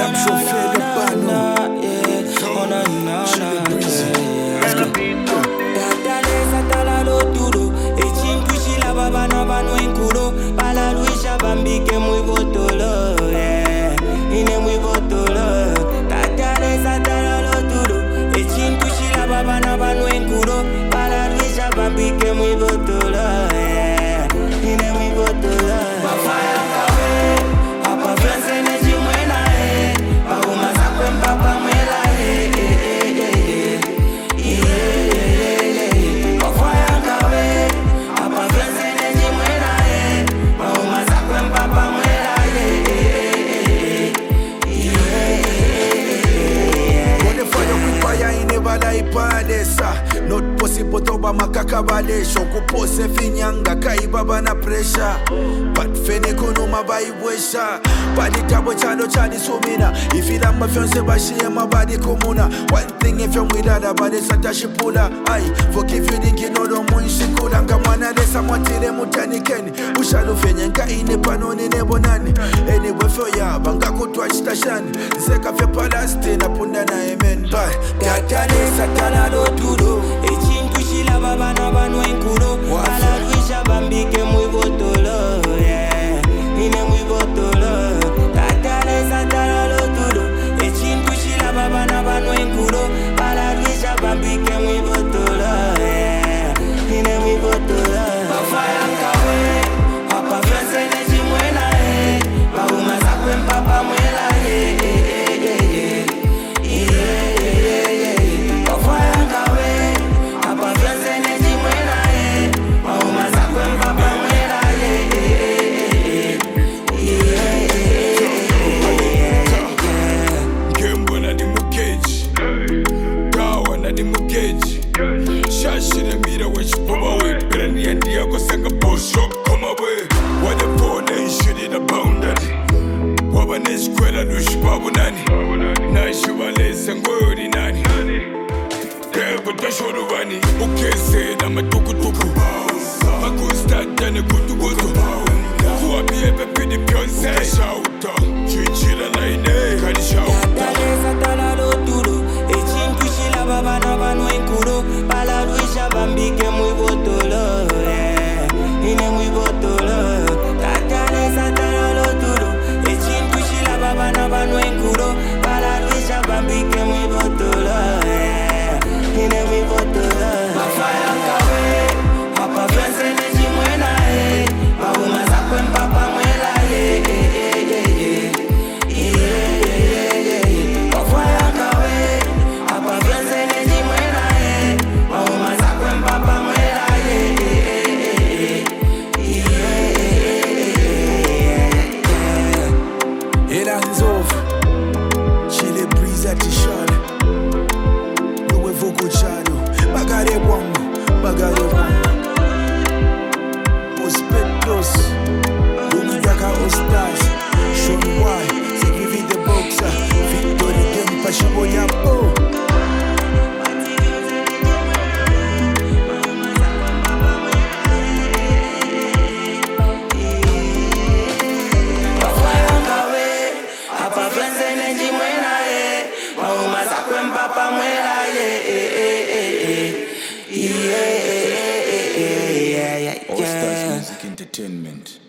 Madame Chauffeur de Pano. Chile Breezy. Let's go. Tatale satala lo tudo. Echimpushi la baba na bano enkuro. Pala luisha bambike muy botolo. Ine muy botolo. Tatale satala lo tudo. Echimpushi la baba na bano enkuro. Pala luisha bambike muy botolo. Ine muy botolo. Mafaya kawe. Apa fianse ne jimwena Paguma sakwe mpapa mwela Not possible toba makaka balesho kupose finyanga kaibaba na pressure but fene kono mabaibwesha badi tabo chano chani sumina ifila mafyonse bashiye mabadi komuna one thing if you're with other body satashipula I forgive you dinki nodo munshikula nga mwana lesa mwatire mutani keni ushalu fenye nka ine panoni nebonani anyway for ya banga kutwa chitashani zeka fe palaste na punda na amen bye Tatale satala lo tudo Echimpushi la baba na bano enkuro Ala luisha bambike muy botolo Ine muy botolo Tatale satala lo tudo Echimpushi la baba na bano enkuro Ala luisha bambike muy botolo Ine muy botolo Mafaya kawe Apa fianse ne jimwena Paguma sakwe mpapa mwela Shashina mira when she put away. Penny and Diego sang a bush up, come away. What the poor they should in a boundary. Wabanes Quella Lush Babunani. Nashivales and Gori Nani. There put the show to Vani. Okay, say I'm a tuku tuku. I could start then a good to go to pound. Who are be able to be the Pionce? Shout out. Chinchilla line, can you shout Baba na bano enkuro Pala luisha bambike muy botolo Ine muy botolo Tatale satala lo tudo Echimpushi la baba na bano enkuro Pala luisha bambike muy botolo Ine muy botolo Mafaya kawe Apa fianse ne jimwena Paguma sakwe mpapa mwela Mafaya kawe Apa fianse ne jimwena Paguma sakwe mpapa mwela It hangs off Chile Breezy at the shot No we vocal chado Bagare bongo Pospet plus Lumi Daka Ostas Sean Y C'est Vivi the Boxer Victory Game Pachibo Yapo Yeah. All Stars Music Entertainment.